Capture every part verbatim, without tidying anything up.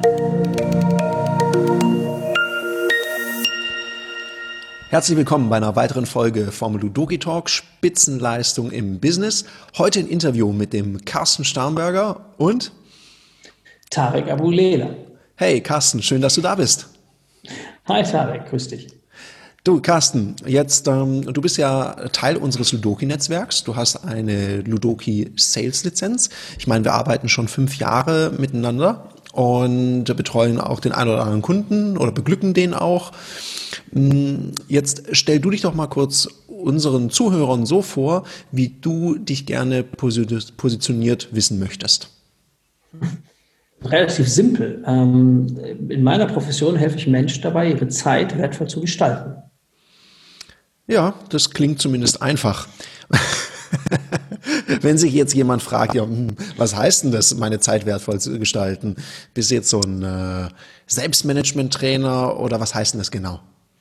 Herzlich willkommen bei einer weiteren Folge vom Ludoki Talk Spitzenleistung im Business. Heute ein Interview mit dem Carsten Starnberger und Tarek Aboulela. Hey Carsten, schön, dass du da bist. Hi Tarek, grüß dich. Du Carsten, jetzt ähm, du bist ja Teil unseres Ludoki-Netzwerks. Du hast eine Ludoki-Sales-Lizenz. Ich meine, wir arbeiten schon fünf Jahre miteinander und betreuen auch den einen oder anderen Kunden oder beglücken den auch. Jetzt stell du dich doch mal kurz unseren Zuhörern so vor, wie du dich gerne positioniert wissen möchtest. Relativ simpel. In meiner Profession helfe ich Menschen dabei, ihre Zeit wertvoll zu gestalten. Ja, das klingt zumindest einfach. Wenn sich jetzt jemand fragt, ja, was heißt denn das, meine Zeit wertvoll zu gestalten? Bist du jetzt so ein äh, Selbstmanagement-Trainer oder was heißt denn das genau?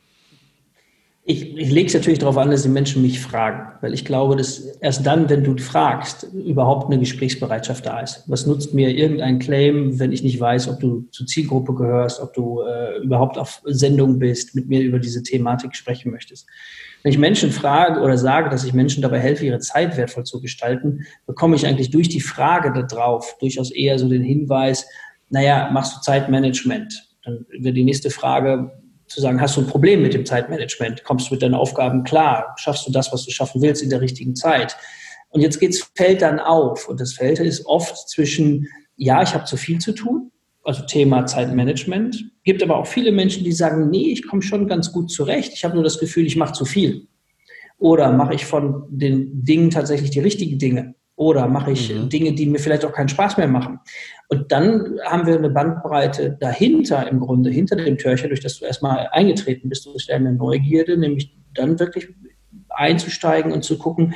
Ich, ich lege es natürlich darauf an, dass die Menschen mich fragen, weil ich glaube, dass erst dann, wenn du fragst, überhaupt eine Gesprächsbereitschaft da ist. Was nutzt mir irgendein Claim, wenn ich nicht weiß, ob du zur Zielgruppe gehörst, ob du äh, überhaupt auf Sendung bist, mit mir über diese Thematik sprechen möchtest. Wenn ich Menschen frage oder sage, dass ich Menschen dabei helfe, ihre Zeit wertvoll zu gestalten, bekomme ich eigentlich durch die Frage darauf durchaus eher so den Hinweis, naja, machst du Zeitmanagement? Dann wird die nächste Frage zu sagen, hast du ein Problem mit dem Zeitmanagement? Kommst du mit deinen Aufgaben klar? Schaffst du das, was du schaffen willst in der richtigen Zeit? Und jetzt geht's, fällt dann auf. Und das Feld ist oft zwischen, ja, ich habe zu viel zu tun, also Thema Zeitmanagement. Gibt aber auch viele Menschen, die sagen, nee, ich komme schon ganz gut zurecht. Ich habe nur das Gefühl, ich mache zu viel. Oder mache ich von den Dingen tatsächlich die richtigen Dinge? Oder mache ich mhm. Dinge, die mir vielleicht auch keinen Spaß mehr machen? Und dann haben wir eine Bandbreite dahinter im Grunde, hinter dem Türchen, durch das du erstmal eingetreten bist, durch deine Neugierde, nämlich dann wirklich einzusteigen und zu gucken,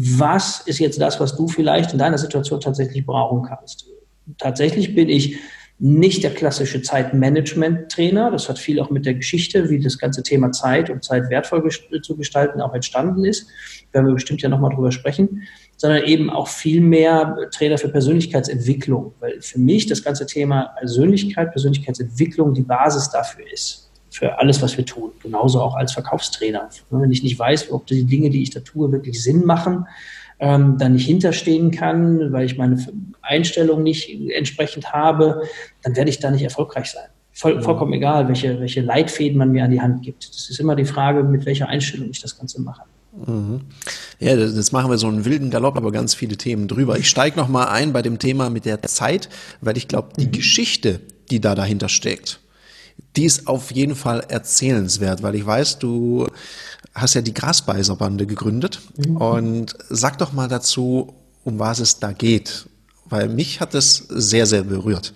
was ist jetzt das, was du vielleicht in deiner Situation tatsächlich brauchen kannst. Tatsächlich bin ich nicht der klassische Zeitmanagement-Trainer. Das hat viel auch mit der Geschichte, wie das ganze Thema Zeit und Zeit wertvoll gest- zu gestalten auch entstanden ist. Werden wir bestimmt ja nochmal drüber sprechen. Sondern eben auch viel mehr Trainer für Persönlichkeitsentwicklung. Weil für mich das ganze Thema Persönlichkeit, Persönlichkeitsentwicklung die Basis dafür ist. Für alles, was wir tun. Genauso auch als Verkaufstrainer. Wenn ich nicht weiß, ob die Dinge, die ich da tue, wirklich Sinn machen, ähm, dann nicht hinterstehen kann, weil ich meine Einstellung nicht entsprechend habe, dann werde ich da nicht erfolgreich sein. Voll, vollkommen egal, welche, welche Leitfäden man mir an die Hand gibt. Das ist immer die Frage, mit welcher Einstellung ich das Ganze mache. Mhm. Ja, das, das machen wir so einen wilden Galopp, aber ganz viele Themen drüber. Ich steige noch mal ein bei dem Thema mit der Zeit, weil ich glaube, die mhm. Geschichte, die da dahinter steckt, die ist auf jeden Fall erzählenswert, weil ich weiß, du hast ja die Grasbeißerbande gegründet mhm. und sag doch mal dazu, um was es da geht, weil mich hat das sehr, sehr berührt.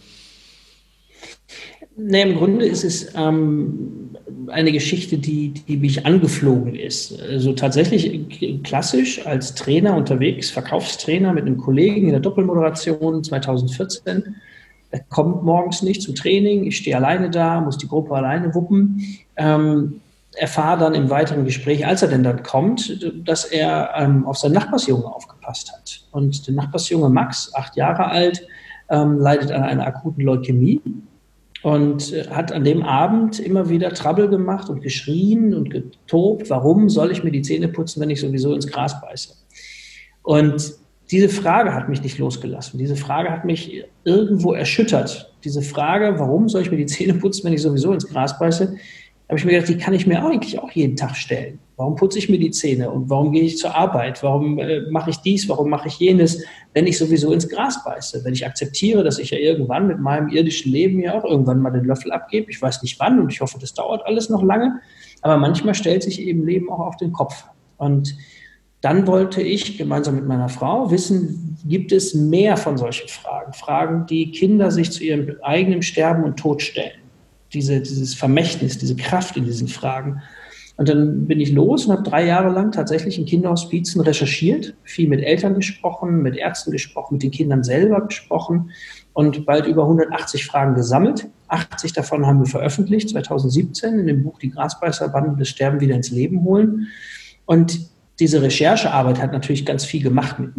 Nee, im Grunde ist es ähm, eine Geschichte, die, die mich angeflogen ist. Also tatsächlich klassisch als Trainer unterwegs, Verkaufstrainer mit einem Kollegen in der Doppelmoderation zweitausendvierzehn. Er kommt morgens nicht zum Training, ich stehe alleine da, muss die Gruppe alleine wuppen. Ähm, erfahre dann im weiteren Gespräch, als er denn dann kommt, dass er ähm, auf seinen Nachbarsjungen aufgepasst hat. Und der Nachbarsjunge Max, acht Jahre alt, ähm, leidet an einer akuten Leukämie. Und hat an dem Abend immer wieder Trouble gemacht und geschrien und getobt, warum soll ich mir die Zähne putzen, wenn ich sowieso ins Gras beiße? Und diese Frage hat mich nicht losgelassen. Diese Frage hat mich irgendwo erschüttert. Diese Frage, warum soll ich mir die Zähne putzen, wenn ich sowieso ins Gras beiße, habe ich mir gedacht, die kann ich mir eigentlich auch jeden Tag stellen. Warum putze ich mir die Zähne und warum gehe ich zur Arbeit? Warum äh, mache ich dies? Warum mache ich jenes, wenn ich sowieso ins Gras beiße? Wenn ich akzeptiere, dass ich ja irgendwann mit meinem irdischen Leben ja auch irgendwann mal den Löffel abgebe. Ich weiß nicht wann und ich hoffe, das dauert alles noch lange. Aber manchmal stellt sich eben Leben auch auf den Kopf. Und dann wollte ich gemeinsam mit meiner Frau wissen, gibt es mehr von solchen Fragen? Fragen, die Kinder sich zu ihrem eigenen Sterben und Tod stellen. Diese, dieses Vermächtnis, diese Kraft in diesen Fragen. Und dann bin ich los und habe drei Jahre lang tatsächlich in Kinderhospizen recherchiert, viel mit Eltern gesprochen, mit Ärzten gesprochen, mit den Kindern selber gesprochen und bald über hundertachtzig Fragen gesammelt. achtzig davon haben wir veröffentlicht, zweitausendsiebzehn, in dem Buch Die Grasbeißerbande, das Sterben wieder ins Leben holen. Und diese Recherchearbeit hat natürlich ganz viel gemacht mit mir.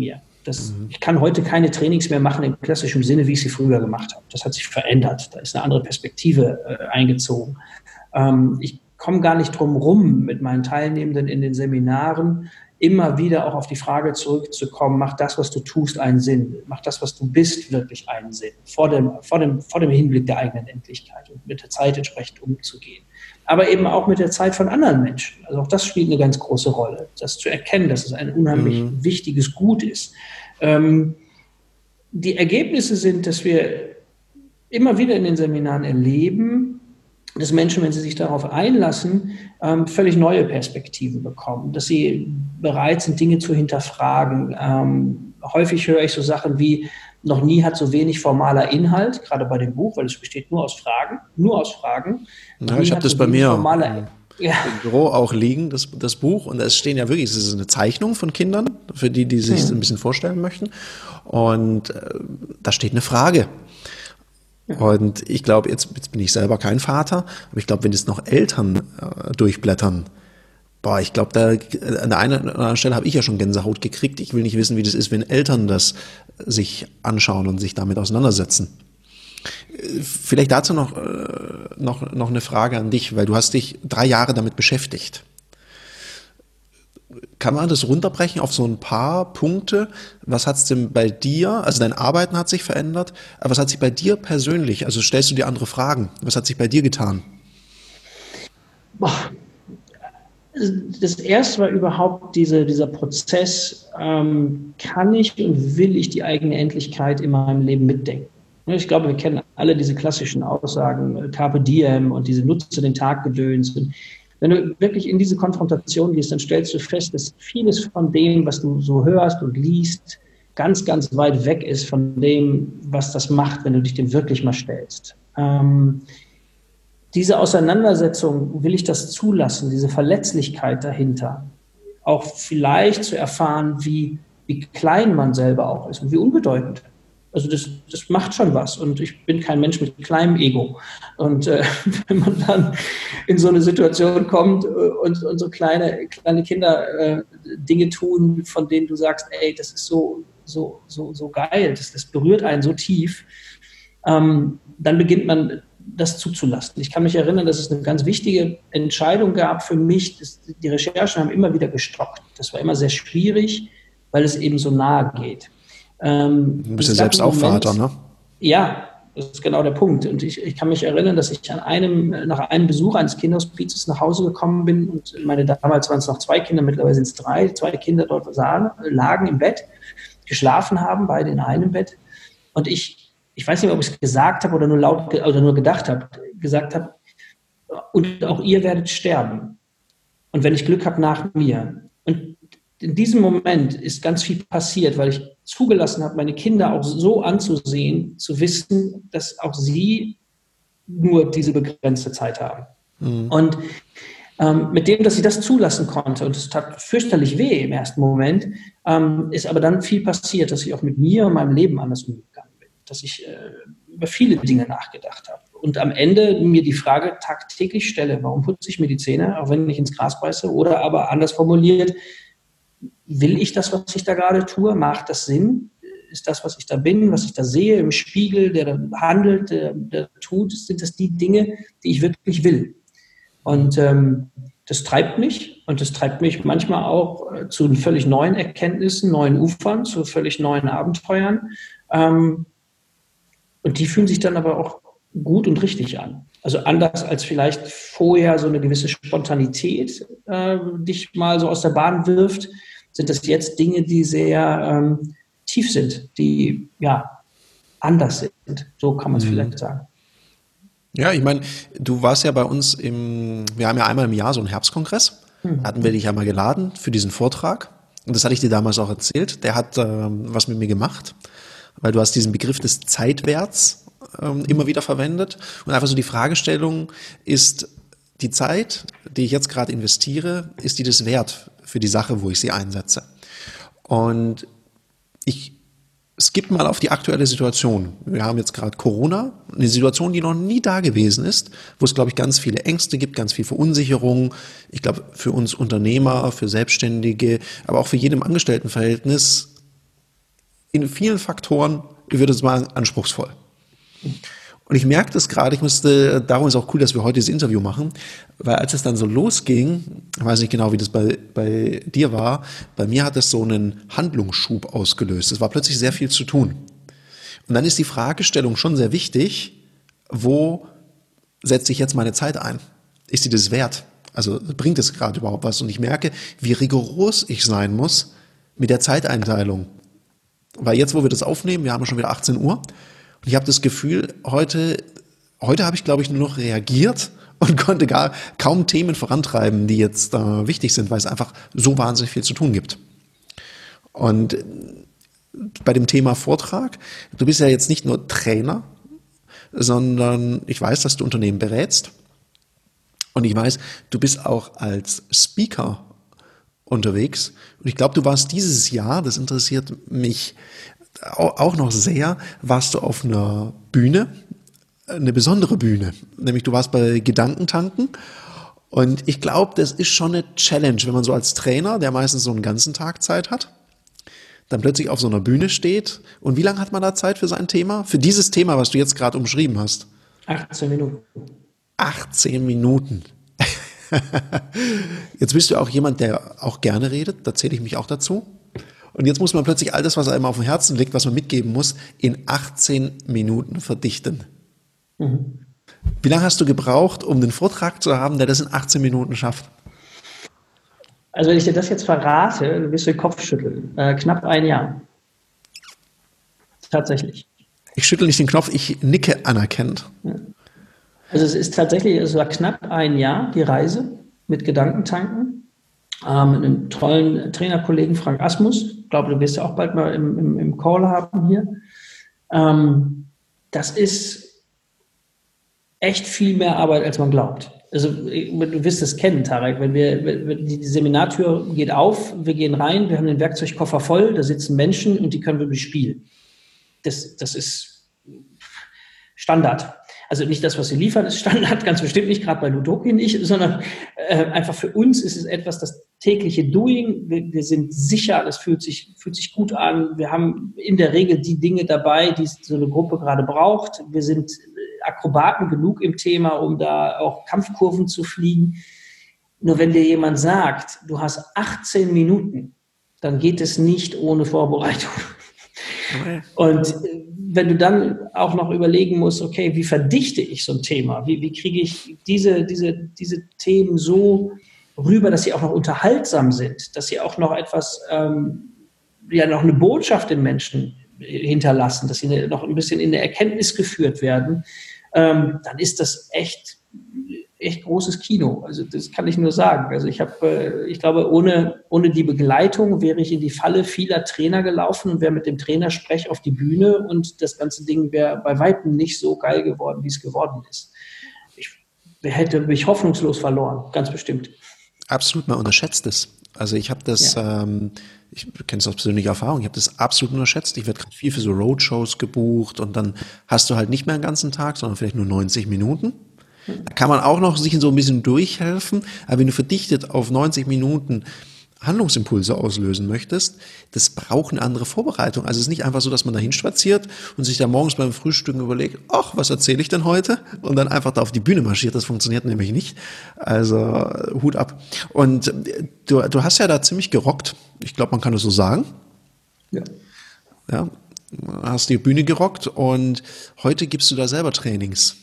Das, ich kann heute keine Trainings mehr machen im klassischen Sinne, wie ich sie früher gemacht habe. Das hat sich verändert. Da ist eine andere Perspektive äh, eingezogen. Ähm, ich komme gar nicht drum rum, mit meinen Teilnehmenden in den Seminaren immer wieder auch auf die Frage zurückzukommen, macht das, was du tust, einen Sinn? Macht das, was du bist, wirklich einen Sinn? Vor dem, vor dem, vor dem Hinblick der eigenen Endlichkeit und mit der Zeit entsprechend umzugehen. Aber eben auch mit der Zeit von anderen Menschen. Also auch das spielt eine ganz große Rolle. Das zu erkennen, dass es ein unheimlich mhm. wichtiges Gut ist. Ähm, die Ergebnisse sind, dass wir immer wieder in den Seminaren erleben, dass Menschen, wenn sie sich darauf einlassen, ähm, völlig neue Perspektiven bekommen, dass sie bereit sind, Dinge zu hinterfragen. Ähm, häufig höre ich so Sachen wie, noch nie hat so wenig formaler Inhalt, gerade bei dem Buch, weil es besteht nur aus Fragen, nur aus Fragen. Ja, ich habe das so bei mir formaler, ja. im Büro auch liegen, das, das Buch, und es stehen ja wirklich, es ist eine Zeichnung von Kindern, für die, die sich hm. ein bisschen vorstellen möchten, und äh, da steht eine Frage. Und ich glaube, jetzt, jetzt bin ich selber kein Vater, aber ich glaube, wenn jetzt noch Eltern äh, durchblättern, boah, ich glaube, da an der einen oder anderen Stelle habe ich ja schon Gänsehaut gekriegt. Ich will nicht wissen, wie das ist, wenn Eltern das sich anschauen und sich damit auseinandersetzen. Vielleicht dazu noch, äh, noch, noch eine Frage an dich, weil du hast dich drei Jahre damit beschäftigt. Kann man das runterbrechen auf so ein paar Punkte? Was hat es denn bei dir, also dein Arbeiten hat sich verändert, aber was hat sich bei dir persönlich, also stellst du dir andere Fragen, was hat sich bei dir getan? Boah. Das erste war überhaupt diese, dieser Prozess, ähm, kann ich und will ich die eigene Endlichkeit in meinem Leben mitdenken? Ich glaube, wir kennen alle diese klassischen Aussagen, Carpe Diem und diese Nutze den Tag Gedöns. Wenn du wirklich in diese Konfrontation gehst, dann stellst du fest, dass vieles von dem, was du so hörst und liest, ganz, ganz weit weg ist von dem, was das macht, wenn du dich dem wirklich mal stellst. Ähm, diese Auseinandersetzung, will ich das zulassen, diese Verletzlichkeit dahinter, auch vielleicht zu erfahren, wie, wie klein man selber auch ist und wie unbedeutend. Also das, das macht schon was, und ich bin kein Mensch mit kleinem Ego. Und äh, wenn man dann in so eine Situation kommt und, und so kleine, kleine Kinder äh, Dinge tun, von denen du sagst, ey, das ist so, so, so, so geil, das, das berührt einen so tief, ähm, dann beginnt man das zuzulassen. Ich kann mich erinnern, dass es eine ganz wichtige Entscheidung gab für mich. Das, die Recherchen haben immer wieder gestockt. Das war immer sehr schwierig, weil es eben so nahe geht. Ähm, du bist ja selbst auch Moment, Vater, ne? Ja, das ist genau der Punkt. Und ich, ich kann mich erinnern, dass ich an einem, nach einem Besuch eines Kinderhospizes nach Hause gekommen bin und meine, damals waren es noch zwei Kinder, mittlerweile sind es drei, zwei Kinder dort sahen, lagen im Bett, geschlafen haben, beide in einem Bett. Und ich, ich weiß nicht, ob ich es gesagt habe oder nur laut oder nur gedacht habe, gesagt habe, und auch ihr werdet sterben. Und wenn ich Glück habe, nach mir. Und in diesem Moment ist ganz viel passiert, weil ich zugelassen habe, meine Kinder auch so anzusehen, zu wissen, dass auch sie nur diese begrenzte Zeit haben. Mhm. Und ähm, mit dem, dass ich das zulassen konnte, und es tat fürchterlich weh im ersten Moment, ähm, ist aber dann viel passiert, dass ich auch mit mir und meinem Leben anders umgegangen bin, dass ich äh, über viele Dinge nachgedacht habe. Und am Ende mir die Frage tagtäglich stelle, warum putze ich mir die Zähne, auch wenn ich ins Gras beiße, oder aber anders formuliert, will ich das, was ich da gerade tue? Macht das Sinn? Ist das, was ich da bin, was ich da sehe im Spiegel, der da handelt, der, der tut, sind das die Dinge, die ich wirklich will? Und ähm, das treibt mich, und das treibt mich manchmal auch äh, zu völlig neuen Erkenntnissen, neuen Ufern, zu völlig neuen Abenteuern. Ähm, und die fühlen sich dann aber auch gut und richtig an. Also anders als vielleicht vorher so eine gewisse Spontanität äh, dich mal so aus der Bahn wirft, sind das jetzt Dinge, die sehr ähm, tief sind, die ja anders sind. So kann man es mhm. vielleicht sagen. Ja, ich meine, du warst ja bei uns im, wir haben ja einmal im Jahr so einen Herbstkongress, mhm. hatten wir dich ja mal geladen für diesen Vortrag, und das hatte ich dir damals auch erzählt. Der hat ähm, was mit mir gemacht, weil du hast diesen Begriff des Zeitwerts ähm, immer wieder verwendet, und einfach so die Fragestellung ist, die Zeit, die ich jetzt gerade investiere, ist die das wert für die Sache, wo ich sie einsetze? Und ich skippe mal auf die aktuelle Situation. Wir haben jetzt gerade Corona, eine Situation, die noch nie da gewesen ist, wo es, glaube ich, ganz viele Ängste gibt, ganz viel Verunsicherung. Ich glaube, für uns Unternehmer, für Selbstständige, aber auch für jedem Angestelltenverhältnis in vielen Faktoren, ich würde sagen, anspruchsvoll. Und ich merke das gerade, ich musste, darum ist auch cool, dass wir heute dieses Interview machen, weil als es dann so losging, ich weiß nicht genau, wie das bei, bei dir war, bei mir hat es so einen Handlungsschub ausgelöst. Es war plötzlich sehr viel zu tun. Und dann ist die Fragestellung schon sehr wichtig, wo setze ich jetzt meine Zeit ein? Ist sie das wert? Also bringt es gerade überhaupt was? Und ich merke, wie rigoros ich sein muss mit der Zeiteinteilung. Weil jetzt, wo wir das aufnehmen, wir haben schon wieder achtzehn Uhr, und ich habe das Gefühl, heute, heute habe ich, glaube ich, nur noch reagiert und konnte gar kaum Themen vorantreiben, die jetzt äh, wichtig sind, weil es einfach so wahnsinnig viel zu tun gibt. Und bei dem Thema Vortrag, du bist ja jetzt nicht nur Trainer, sondern ich weiß, dass du Unternehmen berätst. Und ich weiß, du bist auch als Speaker unterwegs. Und ich glaube, du warst dieses Jahr, das interessiert mich auch noch sehr, warst du auf einer Bühne, eine besondere Bühne. Nämlich du warst bei Gedankentanken. Und ich glaube, das ist schon eine Challenge, wenn man so als Trainer, der meistens so einen ganzen Tag Zeit hat, dann plötzlich auf so einer Bühne steht. Und wie lange hat man da Zeit für sein Thema? Für dieses Thema, was du jetzt gerade umschrieben hast? achtzehn Minuten. achtzehn Minuten. Jetzt bist du auch jemand, der auch gerne redet, da zähle ich mich auch dazu. Und jetzt muss man plötzlich all das, was einem auf dem Herzen liegt, was man mitgeben muss, in achtzehn Minuten verdichten. Mhm. Wie lange hast du gebraucht, um den Vortrag zu haben, der das in achtzehn Minuten schafft? Also wenn ich dir das jetzt verrate, du wirst den Kopf schütteln. Äh, knapp ein Jahr. Tatsächlich. Ich schüttel nicht den Knopf, ich nicke anerkennend. Ja. Also es ist tatsächlich, es war knapp ein Jahr, die Reise mit Gedankentanken. Ähm, mit einem tollen Trainerkollegen Frank Asmus. Ich glaube, du wirst ja auch bald mal im, im, im Call haben hier. Ähm, das ist echt viel mehr Arbeit, als man glaubt. Also du wirst es kennen, Tarek, wenn wir, wenn die Seminartür geht auf, wir gehen rein, wir haben den Werkzeugkoffer voll, da sitzen Menschen und die können wir bespielen. Das, das ist Standard. Also nicht das, was sie liefern, ist Standard, ganz bestimmt nicht, gerade bei Ludoki nicht, sondern äh, einfach für uns ist es etwas, das tägliche Doing. Wir, wir sind sicher, das fühlt sich, fühlt sich gut an. Wir haben in der Regel die Dinge dabei, die so eine Gruppe gerade braucht. Wir sind Akrobaten genug im Thema, um da auch Kampfkurven zu fliegen. Nur wenn dir jemand sagt, du hast achtzehn Minuten, dann geht es nicht ohne Vorbereitung. Okay. Und wenn du dann auch noch überlegen musst, okay, wie verdichte ich so ein Thema? Wie, wie kriege ich diese, diese, diese Themen so rüber, dass sie auch noch unterhaltsam sind, dass sie auch noch etwas, ähm, ja, noch eine Botschaft den Menschen hinterlassen, dass sie noch ein bisschen in der Erkenntnis geführt werden, ähm, dann ist das echt, echt großes Kino. Also das kann ich nur sagen. Also ich habe, äh, ich glaube, ohne, ohne die Begleitung wäre ich in die Falle vieler Trainer gelaufen und wäre mit dem Trainersprech auf die Bühne und das ganze Ding wäre bei weitem nicht so geil geworden, wie es geworden ist. Ich hätte mich hoffnungslos verloren, ganz bestimmt. Absolut, man unterschätzt es. Also ich habe das, ja. ähm, ich kenne es aus persönlicher Erfahrung, ich habe das absolut unterschätzt. Ich werde gerade viel für so Roadshows gebucht und dann hast du halt nicht mehr einen ganzen Tag, sondern vielleicht nur neunzig Minuten. Da kann man auch noch sich so ein bisschen durchhelfen, aber wenn du verdichtet auf neunzig Minuten Handlungsimpulse auslösen möchtest, das braucht eine andere Vorbereitung. Also es ist nicht einfach so, dass man da hinspaziert und sich da morgens beim Frühstücken überlegt, ach, was erzähle ich denn heute? Und dann einfach da auf die Bühne marschiert. Das funktioniert nämlich nicht. Also Hut ab. Und du, du hast ja da ziemlich gerockt. Ich glaube, man kann das so sagen. Ja. Ja, hast die Bühne gerockt und heute gibst du da selber Trainings.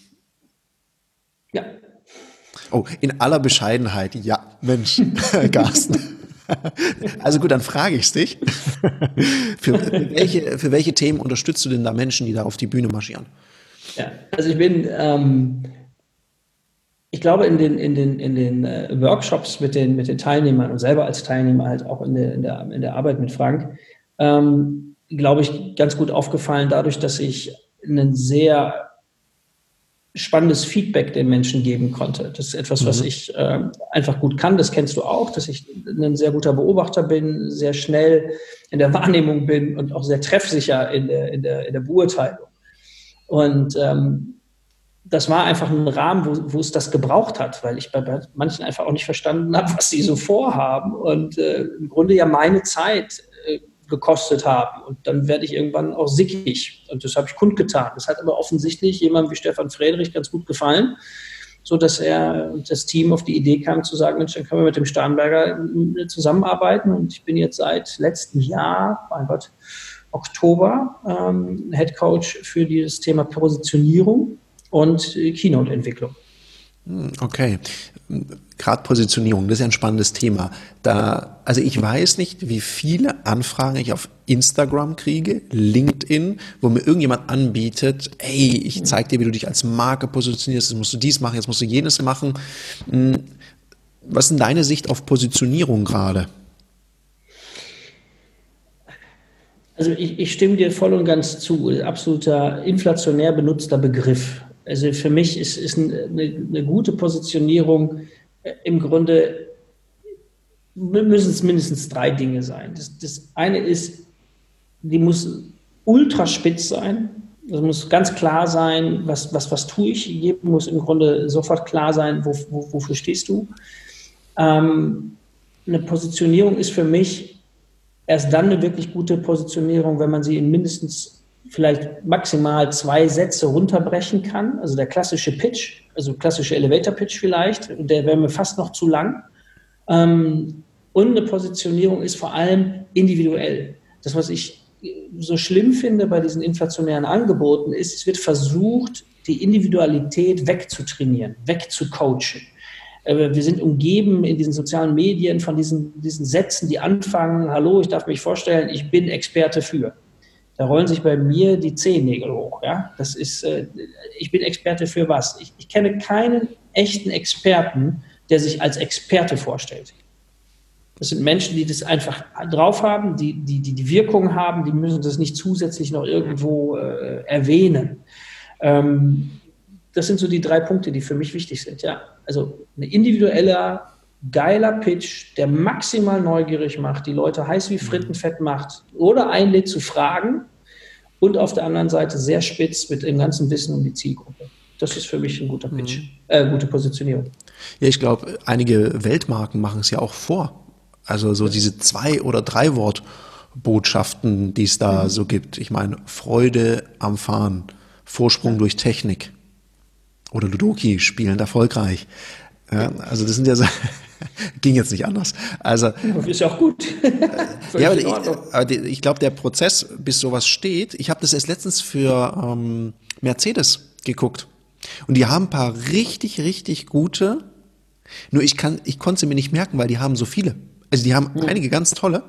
Ja. Oh, in aller Bescheidenheit, ja, Mensch, Carsten. Also gut, dann frage ich es dich. Für, für, welche, für welche Themen unterstützt du denn da Menschen, die da auf die Bühne marschieren? Ja, also ich bin, ähm, ich glaube, in den, in den, in den äh, Workshops mit den, mit den Teilnehmern und selber als Teilnehmer halt auch in der, in der, in der Arbeit mit Frank, ähm, glaube ich, ganz gut aufgefallen dadurch, dass ich einen sehr spannendes Feedback den Menschen geben konnte. Das ist etwas, was mhm. ich äh, einfach gut kann. Das kennst du auch, dass ich ein sehr guter Beobachter bin, sehr schnell in der Wahrnehmung bin und auch sehr treffsicher in der, in der, in der Beurteilung. Und ähm, das war einfach ein Rahmen, wo, wo es das gebraucht hat, weil ich bei, bei manchen einfach auch nicht verstanden habe, was sie so vorhaben und äh, im Grunde ja meine Zeit äh, gekostet haben. Und dann werde ich irgendwann auch sickig. Und das habe ich kundgetan. Das hat aber offensichtlich jemandem wie Stefan Friedrich ganz gut gefallen, so dass er und das Team auf die Idee kam zu sagen, Mensch, dann können wir mit dem Starnberger zusammenarbeiten. Und ich bin jetzt seit letztem Jahr, mein Gott, Oktober, ähm, Head Coach für dieses Thema Positionierung und Keynote-Entwicklung. Okay, gerade Positionierung, das ist ja ein spannendes Thema. Da, also ich weiß nicht, wie viele Anfragen ich auf Instagram kriege, LinkedIn, wo mir irgendjemand anbietet, hey, ich zeige dir, wie du dich als Marke positionierst, jetzt musst du dies machen, jetzt musst du jenes machen. Was ist denn deine Sicht auf Positionierung gerade? Also ich, ich stimme dir voll und ganz zu, absoluter inflationär benutzter Begriff. Also für mich ist, ist eine, eine gute Positionierung im Grunde, müssen es mindestens drei Dinge sein. Das, das eine ist, die muss ultra spitz sein. Das muss ganz klar sein, was, was, was tue ich. Jedem muss im Grunde sofort klar sein, wo, wo, wofür stehst du. Ähm, eine Positionierung ist für mich erst dann eine wirklich gute Positionierung, wenn man sie in mindestens vielleicht maximal zwei Sätze runterbrechen kann. Also der klassische Pitch, also klassische Elevator-Pitch vielleicht, der wäre mir fast noch zu lang. Ähm, und eine Positionierung ist vor allem individuell. Das, was ich so schlimm finde bei diesen inflationären Angeboten, ist, es wird versucht, die Individualität wegzutrainieren, wegzucoachen. Wir sind umgeben in diesen sozialen Medien von diesen, diesen Sätzen, die anfangen, hallo, ich darf mich vorstellen, ich bin Experte für. Da rollen sich bei mir die Zehennägel hoch. Ja? Das ist, äh, ich bin Experte für was? Ich, ich kenne keinen echten Experten, der sich als Experte vorstellt. Das sind Menschen, die das einfach drauf haben, die die, die, die Wirkung haben, die müssen das nicht zusätzlich noch irgendwo äh, erwähnen. Ähm, das sind so die drei Punkte, die für mich wichtig sind. Ja? Also ein individueller, geiler Pitch, der maximal neugierig macht, die Leute heiß wie Frittenfett macht oder einlädt zu fragen und auf der anderen Seite sehr spitz mit dem ganzen Wissen um die Zielgruppe. Das ist für mich ein guter Pitch, mhm. äh, gute Positionierung. Ja, ich glaube, einige Weltmarken machen es ja auch vor. Also so diese zwei- oder drei Wort-Botschaften, die es da mhm. so gibt. Ich meine, Freude am Fahren, Vorsprung ja. durch Technik oder Ludoki spielend erfolgreich. Ja, also das sind ja so, ging jetzt nicht anders. Also ist ja auch gut. ja, aber ich, aber ich glaube, der Prozess, bis sowas steht, ich habe das erst letztens für ähm, Mercedes geguckt und die haben ein paar richtig, richtig gute, nur ich kann, ich konnte sie mir nicht merken, weil die haben so viele. Also die haben mhm. einige ganz tolle.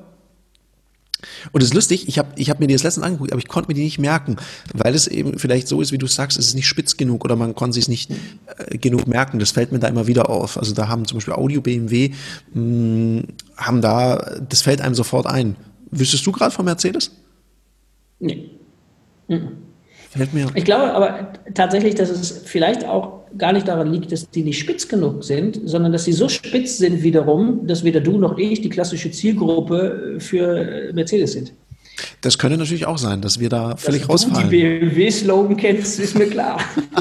Und es ist lustig, ich habe ich hab mir die das letztens angeguckt, aber ich konnte mir die nicht merken, weil es eben vielleicht so ist, wie du sagst, es ist nicht spitz genug oder man konnte sich nicht äh, genug merken. Das fällt mir da immer wieder auf. Also da haben zum Beispiel Audio B M W, mh, haben da, das fällt einem sofort ein. Wüsstest du gerade von Mercedes? Nee. Mhm. Fällt mir. Ich glaube aber tatsächlich, dass es vielleicht auch gar nicht daran liegt, dass die nicht spitz genug sind, sondern dass sie so spitz sind wiederum, dass weder du noch ich die klassische Zielgruppe für Mercedes sind. Das könnte natürlich auch sein, dass wir da völlig dass rausfallen. Du die B M W-Slogan kennst, ist mir klar.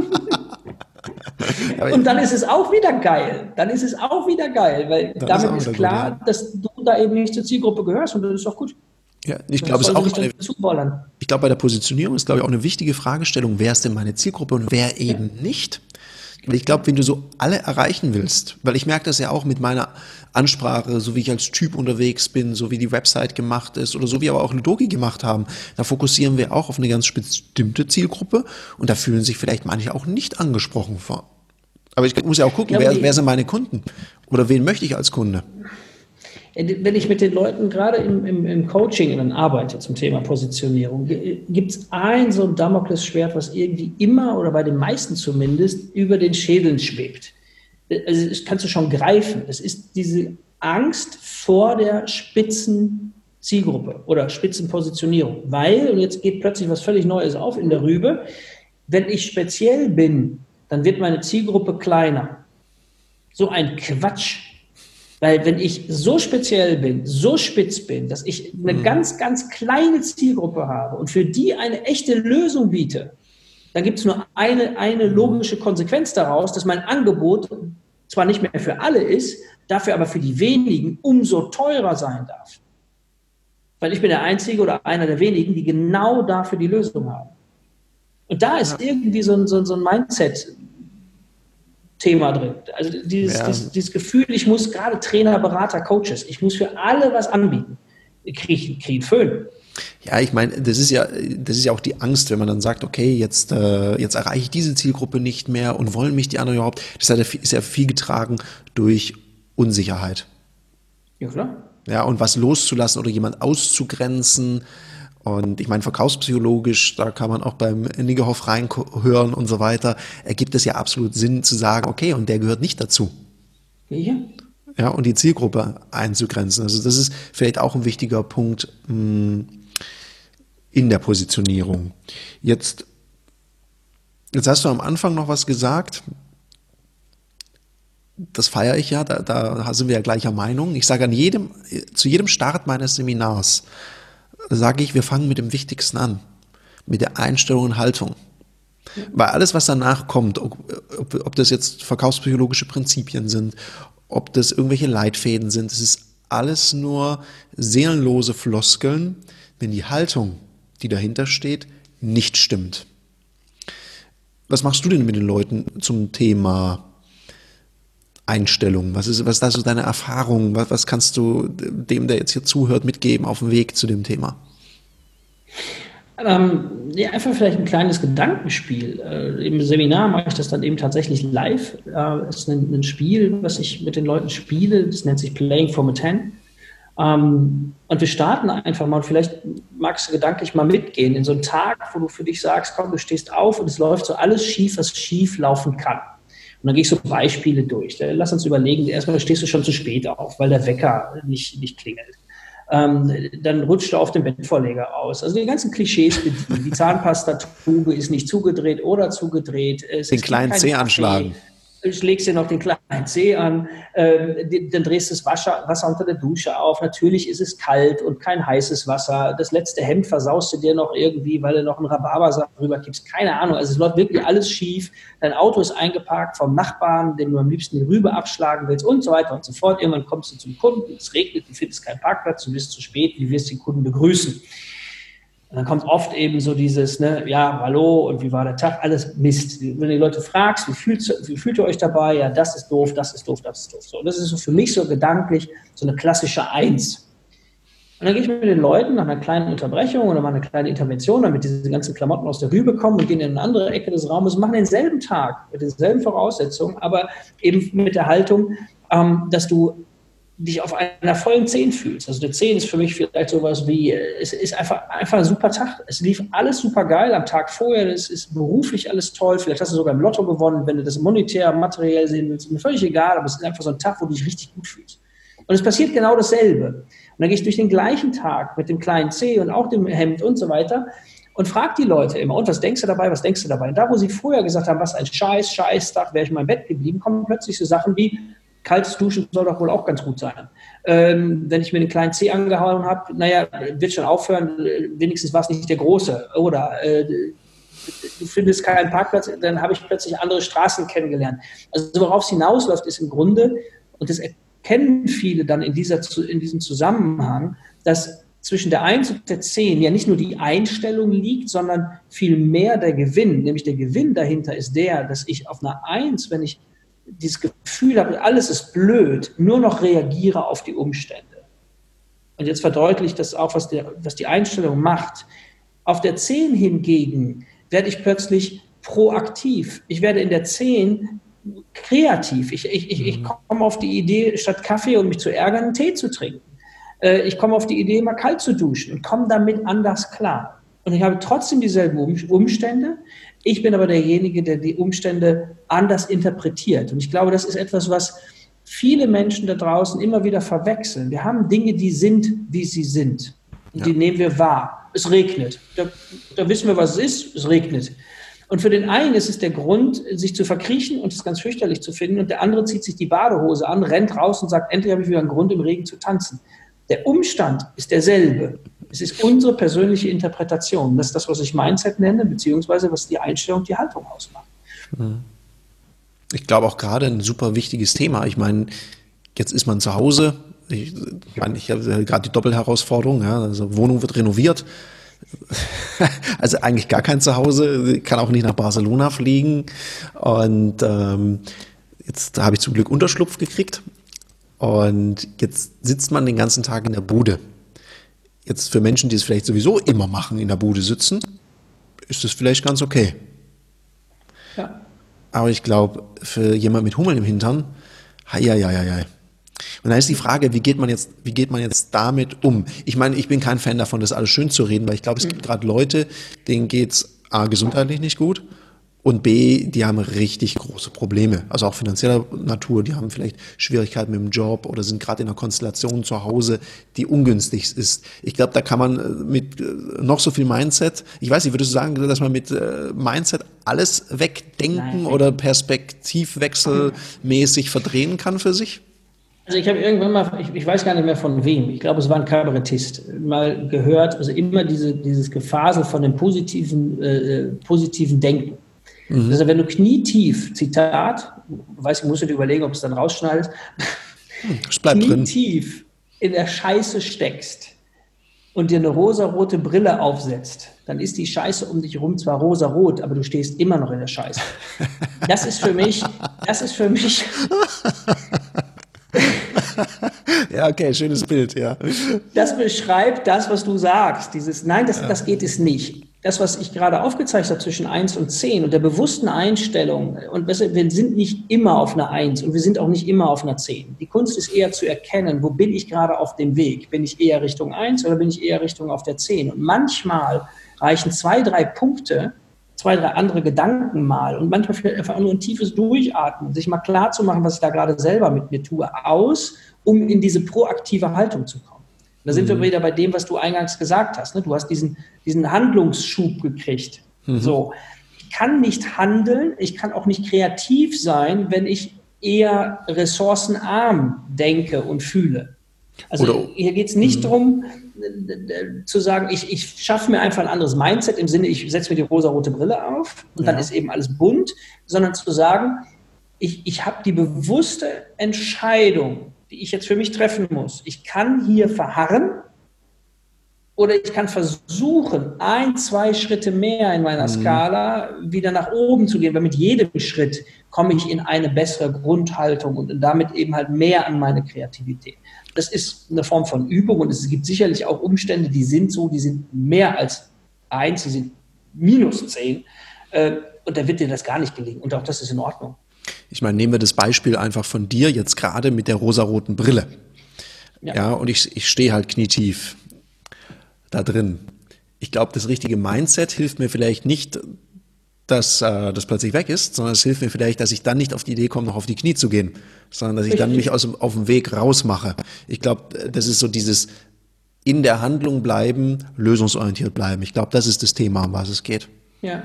Und dann ist es auch wieder geil. Dann ist es auch wieder geil, weil damit ist, ist klar, gut, ja. dass du da eben nicht zur Zielgruppe gehörst und das ist auch gut. Ja, ich glaube, es ist auch eine, ich glaube, bei der Positionierung ist, glaube ich, auch eine wichtige Fragestellung, wer ist denn meine Zielgruppe und wer eben ja. nicht? Weil ich glaube, wenn du so alle erreichen willst, weil ich merke das ja auch mit meiner Ansprache, so wie ich als Typ unterwegs bin, so wie die Website gemacht ist oder so wie aber auch Ludoki gemacht haben, da fokussieren wir auch auf eine ganz bestimmte Zielgruppe und da fühlen sich vielleicht manche auch nicht angesprochen vor. Aber ich muss ja auch gucken, wer, wer sind meine Kunden oder wen möchte ich als Kunde? Wenn ich mit den Leuten gerade im, im, im Coaching dann arbeite zum Thema Positionierung, gibt es ein so ein Damoklesschwert, was irgendwie immer oder bei den meisten zumindest über den Schädeln schwebt. Also das kannst du schon greifen. Es ist diese Angst vor der spitzen Zielgruppe oder Spitzenpositionierung. Weil, und jetzt geht plötzlich was völlig Neues auf in der Rübe, wenn ich speziell bin, dann wird meine Zielgruppe kleiner. So ein Quatsch. Weil wenn ich so speziell bin, so spitz bin, dass ich eine mhm. ganz, ganz kleine Zielgruppe habe und für die eine echte Lösung biete, dann gibt es nur eine, eine logische Konsequenz daraus, dass mein Angebot zwar nicht mehr für alle ist, dafür aber für die wenigen umso teurer sein darf. Weil ich bin der Einzige oder einer der wenigen, die genau dafür die Lösung haben. Und da ist ja. irgendwie so ein, so ein, so ein Mindset-Thema drin. Also dieses, ja. dieses, dieses Gefühl, ich muss gerade Trainer, Berater, Coaches, ich muss für alle was anbieten. Krieg, krieg Föhn. Ja, ich meine, das ist ja, das ist ja auch die Angst, wenn man dann sagt, okay, jetzt, äh, jetzt erreiche ich diese Zielgruppe nicht mehr und wollen mich die anderen überhaupt. Das ist ja viel getragen durch Unsicherheit. Ja, klar. Ja, und was loszulassen oder jemand auszugrenzen. Und ich meine, verkaufspsychologisch, da kann man auch beim Niggerhoff reinhören und so weiter, ergibt es ja absolut Sinn zu sagen, okay, und der gehört nicht dazu. Ja. Ja, und die Zielgruppe einzugrenzen. Also das ist vielleicht auch ein wichtiger Punkt mh, in der Positionierung. Jetzt, jetzt hast du am Anfang noch was gesagt. Das feiere ich ja, da, da sind wir ja gleicher Meinung. Ich sage an jedem, zu jedem Start meines Seminars, sage ich, wir fangen mit dem Wichtigsten an, mit der Einstellung und Haltung. Ja. Weil alles, was danach kommt, ob, ob das jetzt verkaufspsychologische Prinzipien sind, ob das irgendwelche Leitfäden sind, das ist alles nur seelenlose Floskeln, wenn die Haltung, die dahinter steht, nicht stimmt. Was machst du denn mit den Leuten zum Thema Einstellung? Was ist, was ist da so deine Erfahrung? Was, was kannst du dem, der jetzt hier zuhört, mitgeben auf dem Weg zu dem Thema? Ähm, ja, einfach vielleicht ein kleines Gedankenspiel. Äh, Im Seminar mache ich das dann eben tatsächlich live. Äh, es ist ein, ein Spiel, was ich mit den Leuten spiele. Das nennt sich Playing from a Ten. Ähm, und wir starten einfach mal. Und vielleicht magst du gedanklich mal mitgehen in so einen Tag, wo du für dich sagst, komm, du stehst auf und es läuft so alles schief, was schief laufen kann. Und dann gehe ich so Beispiele durch. Lass uns überlegen, erstmal stehst du schon zu spät auf, weil der Wecker nicht, nicht klingelt. Ähm, dann rutscht du auf dem Bettvorleger aus. Also die ganzen Klischees bedienen. Die Zahnpastatube ist nicht zugedreht oder zugedreht. Es Den kleinen Zeh anschlagen. Schlägst dir noch den kleinen Zeh an, äh, dann drehst du das Wasser, Wasser unter der Dusche auf. Natürlich ist es kalt und kein heißes Wasser. Das letzte Hemd versaust du dir noch irgendwie, weil du noch einen Rhabarbersaft drüber kippst. Keine Ahnung, also es läuft wirklich alles schief. Dein Auto ist eingeparkt vom Nachbarn, dem du am liebsten die Rübe abschlagen willst und so weiter und so fort. Irgendwann kommst du zum Kunden, es regnet, du findest keinen Parkplatz, du bist zu spät, wie wirst du den Kunden begrüßen? Und dann kommt oft eben so dieses, ne, ja, hallo und wie war der Tag, alles Mist. Wenn du die Leute fragst, wie fühlt, wie fühlt ihr euch dabei? Ja, das ist doof, das ist doof, das ist doof. So, und das ist so für mich so gedanklich so eine klassische Eins. Und dann gehe ich mit den Leuten nach einer kleinen Unterbrechung oder mal eine kleine Intervention, damit diese ganzen Klamotten aus der Rübe kommen und gehen in eine andere Ecke des Raumes und machen denselben Tag mit denselben Voraussetzungen, aber eben mit der Haltung, ähm, dass du dich auf einer vollen Zehn fühlst. Also eine Zehn ist für mich vielleicht sowas wie, es ist einfach, einfach ein super Tag. Es lief alles super geil am Tag vorher, es ist beruflich alles toll, vielleicht hast du sogar im Lotto gewonnen, wenn du das monetär, materiell sehen willst, ist mir völlig egal, aber es ist einfach so ein Tag, wo du dich richtig gut fühlst. Und es passiert genau dasselbe. Und dann gehe ich durch den gleichen Tag mit dem kleinen C und auch dem Hemd und so weiter und frage die Leute immer, und was denkst du dabei, was denkst du dabei? Und da, wo sie vorher gesagt haben, was ein Scheiß, Scheißtag, wäre ich in meinem Bett geblieben, kommen plötzlich so Sachen wie, kaltes Duschen soll doch wohl auch ganz gut sein. Ähm, wenn ich mir den kleinen Zeh angehauen habe, naja, wird schon aufhören, wenigstens war es nicht der Große. Oder äh, du findest keinen Parkplatz, dann habe ich plötzlich andere Straßen kennengelernt. Also worauf es hinausläuft, ist im Grunde, und das erkennen viele dann in, dieser, in diesem Zusammenhang, dass zwischen der eins und der zehn ja nicht nur die Einstellung liegt, sondern vielmehr der Gewinn. Nämlich der Gewinn dahinter ist der, dass ich auf einer eins, wenn ich dieses Gefühl habe, alles ist blöd, nur noch reagiere auf die Umstände. Und jetzt verdeutlicht das auch, was, der, was die Einstellung macht. Auf der zehn hingegen werde ich plötzlich proaktiv. Ich werde in der zehn kreativ. Ich, ich, ich, ich komme auf die Idee, statt Kaffee und mich zu ärgern, einen Tee zu trinken. Ich komme auf die Idee, mal kalt zu duschen und komme damit anders klar. Und ich habe trotzdem dieselben Umstände. Ich bin aber derjenige, der die Umstände anders interpretiert. Und ich glaube, das ist etwas, was viele Menschen da draußen immer wieder verwechseln. Wir haben Dinge, die sind, wie sie sind. Und ja. Die nehmen wir wahr. Es regnet. Da, da wissen wir, was es ist. Es regnet. Und für den einen ist es der Grund, sich zu verkriechen und es ganz fürchterlich zu finden. Und der andere zieht sich die Badehose an, rennt raus und sagt, endlich habe ich wieder einen Grund, im Regen zu tanzen. Der Umstand ist derselbe. Es ist unsere persönliche Interpretation. Das ist das, was ich Mindset nenne, beziehungsweise was die Einstellung, die Haltung ausmacht. Ich glaube auch gerade ein super wichtiges Thema. Ich meine, jetzt ist man zu Hause, Ich, ich meine, ich habe gerade die Doppelherausforderung, ja, also Wohnung wird renoviert. Also eigentlich gar kein Zuhause, kann auch nicht nach Barcelona fliegen. Und ähm, jetzt habe ich zum Glück Unterschlupf gekriegt. Und jetzt sitzt man den ganzen Tag in der Bude. Jetzt für Menschen, die es vielleicht sowieso immer machen, in der Bude sitzen, ist das vielleicht ganz okay. Ja. Aber ich glaube, für jemand mit Hummeln im Hintern, hei, hei, hei, hei. Und dann ist die Frage, wie geht man jetzt, wie geht man jetzt damit um? Ich meine, ich bin kein Fan davon, das alles schön zu reden, weil ich glaube, es gibt gerade Leute, denen geht's A, gesundheitlich nicht gut und B, die haben richtig große Probleme, also auch finanzieller Natur, die haben vielleicht Schwierigkeiten mit dem Job oder sind gerade in einer Konstellation zu Hause, die ungünstig ist. Ich glaube, da kann man mit noch so viel Mindset, ich weiß nicht, würdest du sagen, dass man mit Mindset alles wegdenken Nein. oder perspektivwechselmäßig verdrehen kann für sich? Also ich habe irgendwann mal, ich, ich weiß gar nicht mehr von wem, ich glaube, es war ein Kabarettist, mal gehört, also immer diese, dieses Gefasel von dem positiven, äh, positiven Denken. Mhm. Also wenn du knietief, Zitat, weiß ich, musst du dir überlegen, ob es dann rausschneidest, es bleibt knietief drin. In der Scheiße steckst und dir eine rosarote Brille aufsetzt, dann ist die Scheiße um dich herum zwar rosarot, aber du stehst immer noch in der Scheiße. Das ist für mich, das ist für mich... Ja, okay, schönes Bild, ja. Das beschreibt das, was du sagst. Dieses, nein, das, ja. das geht es nicht. Das, was ich gerade aufgezeigt habe zwischen eins und zehn und der bewussten Einstellung, und wir sind nicht immer auf einer eins und wir sind auch nicht immer auf einer zehn. Die Kunst ist eher zu erkennen, wo bin ich gerade auf dem Weg? Bin ich eher Richtung eins oder bin ich eher Richtung auf der zehn? Und manchmal reichen zwei, drei Punkte, zwei, drei andere Gedanken mal und manchmal vielleicht einfach nur ein tiefes Durchatmen, sich mal klar zu machen, was ich da gerade selber mit mir tue, aus, um in diese proaktive Haltung zu kommen. Und da sind mhm. wir wieder bei dem, was du eingangs gesagt hast. Ne? Du hast diesen, diesen Handlungsschub gekriegt. Mhm. So, ich kann nicht handeln, ich kann auch nicht kreativ sein, wenn ich eher ressourcenarm denke und fühle. Also Oder, hier geht es nicht mh. darum, zu sagen, ich, ich schaffe mir einfach ein anderes Mindset im Sinne, ich setze mir die rosarote Brille auf und ja. dann ist eben alles bunt, sondern zu sagen, ich, ich habe die bewusste Entscheidung, die ich jetzt für mich treffen muss. Ich kann hier verharren oder ich kann versuchen, ein, zwei Schritte mehr in meiner mhm. Skala wieder nach oben zu gehen, weil mit jedem Schritt komme ich in eine bessere Grundhaltung und damit eben halt mehr an meine Kreativität. Das ist eine Form von Übung und es gibt sicherlich auch Umstände, die sind so, die sind mehr als eins, die sind minus zehn und da wird dir das gar nicht gelingen und auch das ist in Ordnung. Ich meine, nehmen wir das Beispiel einfach von dir jetzt gerade mit der rosaroten Brille. Ja, ja und ich, ich stehe halt knietief da drin. Ich glaube, das richtige Mindset hilft mir vielleicht nicht, dass äh, das plötzlich weg ist, sondern es hilft mir vielleicht, dass ich dann nicht auf die Idee komme, noch auf die Knie zu gehen, sondern dass ich Richtig. dann mich aus, auf dem Weg rausmache. Ich glaube, das ist so dieses in der Handlung bleiben, lösungsorientiert bleiben. Ich glaube, das ist das Thema, um was es geht. Ja.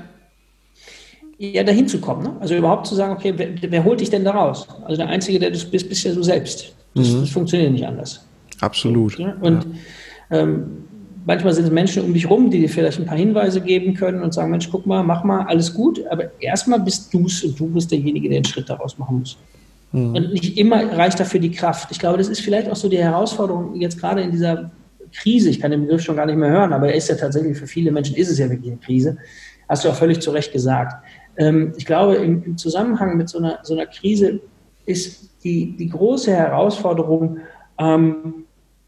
Ja, dahin zu kommen. Ne? Also überhaupt zu sagen, okay, wer, wer holt dich denn da raus? Also der Einzige, der du bist, bist ja du selbst. Das, mhm. das funktioniert nicht anders. Absolut. Ja? Und ja. ähm, manchmal sind es Menschen um dich rum, die dir vielleicht ein paar Hinweise geben können und sagen, Mensch, guck mal, mach mal, alles gut. Aber erstmal bist du es und du bist derjenige, der den Schritt daraus machen muss. Mhm. Und nicht immer reicht dafür die Kraft. Ich glaube, das ist vielleicht auch so die Herausforderung jetzt gerade in dieser Krise. Ich kann den Begriff schon gar nicht mehr hören, aber er ist ja tatsächlich, für viele Menschen ist es ja wirklich eine Krise. Hast du auch völlig zu Recht gesagt. Ich glaube, im, im Zusammenhang mit so einer, so einer Krise ist die, die große Herausforderung, ähm,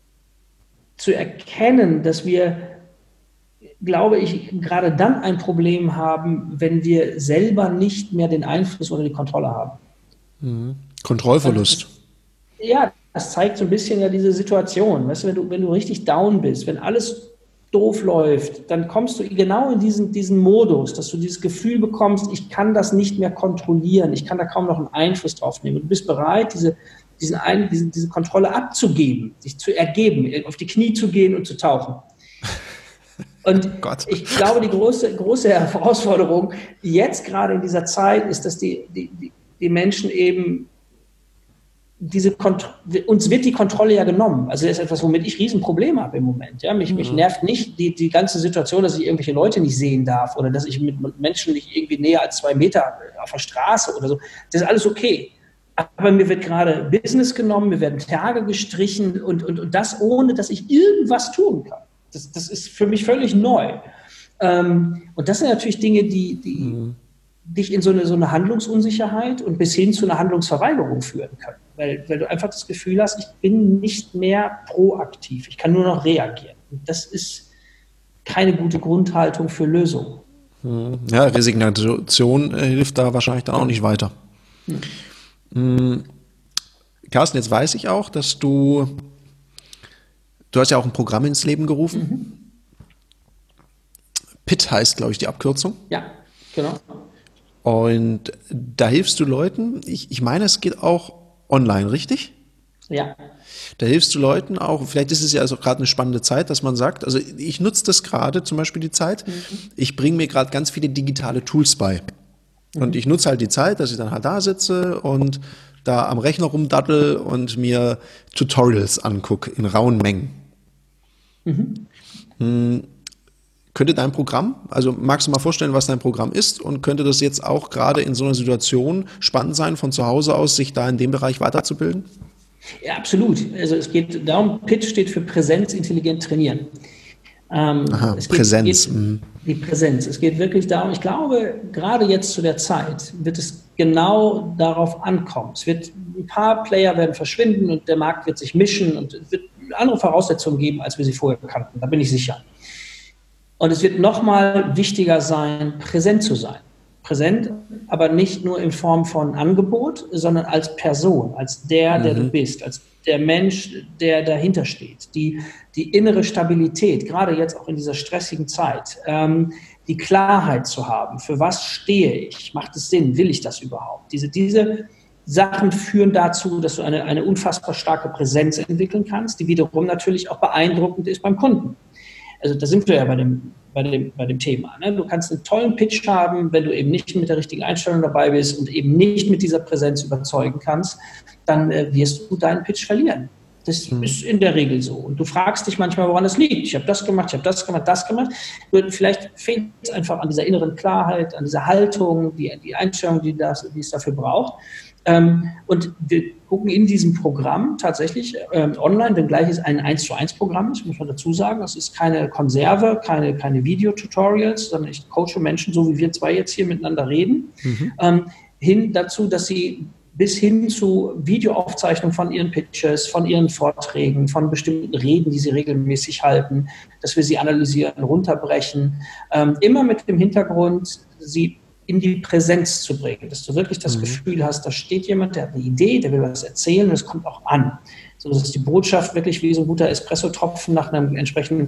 zu erkennen, dass wir, glaube ich, gerade dann ein Problem haben, wenn wir selber nicht mehr den Einfluss oder die Kontrolle haben. Mhm. Kontrollverlust. Das, ja, das zeigt so ein bisschen ja diese Situation. Weißt du, wenn du, wenn du richtig down bist, wenn alles doof läuft, dann kommst du genau in diesen, diesen Modus, dass du dieses Gefühl bekommst, ich kann das nicht mehr kontrollieren, ich kann da kaum noch einen Einfluss drauf nehmen. Du bist bereit, diese, diesen einen, diese, diese Kontrolle abzugeben, sich zu ergeben, auf die Knie zu gehen und zu tauchen. Und oh ich glaube, die große, große Herausforderung jetzt gerade in dieser Zeit ist, dass die, die, die Menschen eben diese Kont- uns wird die Kontrolle ja genommen. Also das ist etwas, womit ich Riesenprobleme habe im Moment. Ja, mich, mhm. mich nervt nicht die, die ganze Situation, dass ich irgendwelche Leute nicht sehen darf oder dass ich mit Menschen nicht irgendwie näher als zwei Meter auf der Straße oder so. Das ist alles okay. Aber mir wird gerade Business genommen, mir werden Tage gestrichen und, und, und das ohne, dass ich irgendwas tun kann. Das, das ist für mich völlig neu. Ähm, und das sind natürlich Dinge, die, die mhm. dich in so eine, so eine Handlungsunsicherheit und bis hin zu einer Handlungsverweigerung führen können. Weil, weil du einfach das Gefühl hast, ich bin nicht mehr proaktiv, ich kann nur noch reagieren. Und das ist keine gute Grundhaltung für Lösungen. Ja, Resignation hilft da wahrscheinlich dann auch nicht weiter. Hm. Hm. Carsten, jetzt weiß ich auch, dass du, du hast ja auch ein Programm ins Leben gerufen. Mhm. P I T heißt, glaube ich, die Abkürzung. Ja, genau. Und da hilfst du Leuten, ich, ich meine, es geht auch online, richtig? Ja. Da hilfst du Leuten auch, vielleicht ist es ja also gerade eine spannende Zeit, dass man sagt, also ich nutze das gerade, zum Beispiel die Zeit, mhm. ich bringe mir gerade ganz viele digitale Tools bei. Mhm. Und ich nutze halt die Zeit, dass ich dann halt da sitze und da am Rechner rumdaddel und mir Tutorials angucke in rauen Mengen. Mhm. Hm. Könnte dein Programm, also magst du mal vorstellen, was dein Programm ist und könnte das jetzt auch gerade in so einer Situation spannend sein, von zu Hause aus sich da in dem Bereich weiterzubilden? Ja, absolut. Also es geht darum, P I T steht für Präsenz intelligent trainieren. Ähm, Aha, es geht, Präsenz. Geht, mhm. Die Präsenz. Es geht wirklich darum, ich glaube, gerade jetzt zu der Zeit wird es genau darauf ankommen. Es wird, ein paar Player werden verschwinden und der Markt wird sich mischen und es wird andere Voraussetzungen geben, als wir sie vorher kannten. Da bin ich sicher. Und es wird nochmal wichtiger sein, präsent zu sein. Präsent, aber nicht nur in Form von Angebot, sondern als Person, als der, der mhm. du bist, als der Mensch, der dahinter steht. Die, die innere Stabilität, gerade jetzt auch in dieser stressigen Zeit, ähm, die Klarheit zu haben, für was stehe ich, macht es Sinn, will ich das überhaupt? Diese, diese Sachen führen dazu, dass du eine, eine unfassbar starke Präsenz entwickeln kannst, die wiederum natürlich auch beeindruckend ist beim Kunden. Also da sind wir ja bei dem, bei dem, bei dem Thema. Ne? Du kannst einen tollen Pitch haben, wenn du eben nicht mit der richtigen Einstellung dabei bist und eben nicht mit dieser Präsenz überzeugen kannst, dann äh, wirst du deinen Pitch verlieren. Das mhm. ist in der Regel so. Und du fragst dich manchmal, woran das liegt. Ich habe das gemacht, ich habe das gemacht, das gemacht. Nur vielleicht fehlt es einfach an dieser inneren Klarheit, an dieser Haltung, die, die Einstellung, die, das, die es dafür braucht. Ähm, und wir gucken in diesem Programm tatsächlich ähm, online, wenngleich es ein eins zu eins Programm ist, muss man dazu sagen. Es ist keine Konserve, keine, keine Video-Tutorials, sondern ich coache Menschen, so wie wir zwei jetzt hier miteinander reden, mhm. ähm, hin dazu, dass sie bis hin zu Videoaufzeichnung von ihren Pitches, von ihren Vorträgen, von bestimmten Reden, die sie regelmäßig halten, dass wir sie analysieren, runterbrechen, ähm, immer mit dem Hintergrund, sie in die Präsenz zu bringen, dass du wirklich das mhm. Gefühl hast, da steht jemand, der hat eine Idee, der will was erzählen und es kommt auch an. So dass die Botschaft wirklich wie so ein guter Espresso-Tropfen nach einem entsprechenden,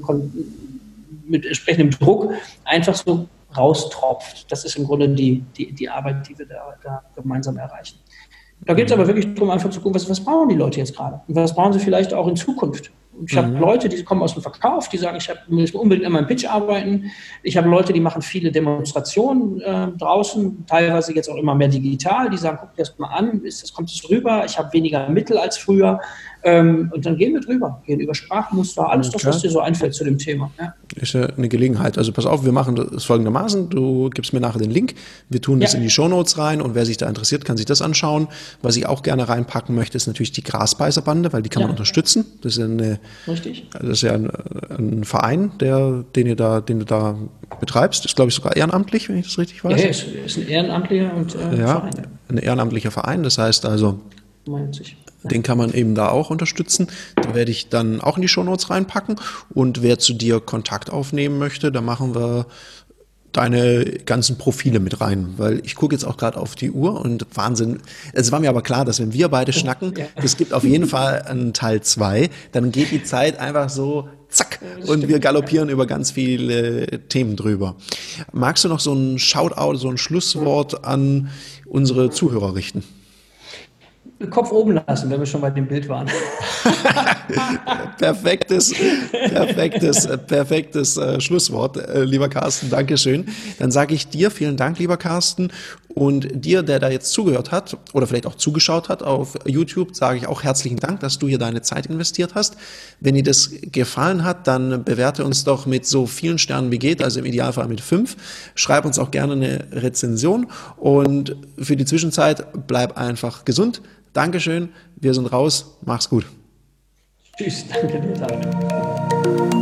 mit entsprechendem Druck einfach so raustropft. Das ist im Grunde die, die, die Arbeit, die wir da, da gemeinsam erreichen. Da geht es aber wirklich darum, einfach zu gucken, was, was brauchen die Leute jetzt gerade? Und was brauchen sie vielleicht auch in Zukunft? Ich habe mhm. Leute, die kommen aus dem Verkauf, die sagen, ich hab, muss unbedingt an meinem Pitch arbeiten. Ich habe Leute, die machen viele Demonstrationen äh, draußen, teilweise jetzt auch immer mehr digital. Die sagen, guck dir das mal an, ist, das kommt es rüber, ich habe weniger Mittel als früher. Ähm, und dann gehen wir drüber, gehen über Sprachmuster, alles das, was dir so einfällt zu dem Thema. Ja. Ist ja eine Gelegenheit. Also pass auf, wir machen das folgendermaßen. Du gibst mir nachher den Link, wir tun das ja. in die Shownotes rein und wer sich da interessiert, kann sich das anschauen. Was ich auch gerne reinpacken möchte, ist natürlich die Grasbeißerbande, weil die kann ja. man unterstützen. Das ist ja, eine, Richtig. Das ist ja ein, ein Verein, der, den, ihr da, den du da betreibst. Ist, glaube ich, sogar ehrenamtlich, wenn ich das richtig weiß. Ja, ist, ist ein ehrenamtlicher und, äh, ja, Verein. Ein ehrenamtlicher Verein, das heißt also, den kann man eben da auch unterstützen. Da werde ich dann auch in die Shownotes reinpacken. Und wer zu dir Kontakt aufnehmen möchte, da machen wir deine ganzen Profile mit rein. Weil ich gucke jetzt auch gerade auf die Uhr und Wahnsinn. Es war mir aber klar, dass wenn wir beide schnacken, ja. es gibt auf jeden Fall einen Teil zwei, dann geht die Zeit einfach so zack und wir galoppieren über ganz viele Themen drüber. Magst du noch so ein Shoutout, so ein Schlusswort an unsere Zuhörer richten? Kopf oben lassen, wenn wir schon bei dem Bild waren. Perfektes, perfektes, perfektes äh, Schlusswort, äh, lieber Carsten. Dankeschön. Dann sage ich dir vielen Dank, lieber Carsten. Und dir, der da jetzt zugehört hat oder vielleicht auch zugeschaut hat auf YouTube, sage ich auch herzlichen Dank, dass du hier deine Zeit investiert hast. Wenn dir das gefallen hat, dann bewerte uns doch mit so vielen Sternen wie geht, also im Idealfall mit fünf. Schreib uns auch gerne eine Rezension und für die Zwischenzeit bleib einfach gesund. Dankeschön, wir sind raus, mach's gut. Tschüss, danke dir, David.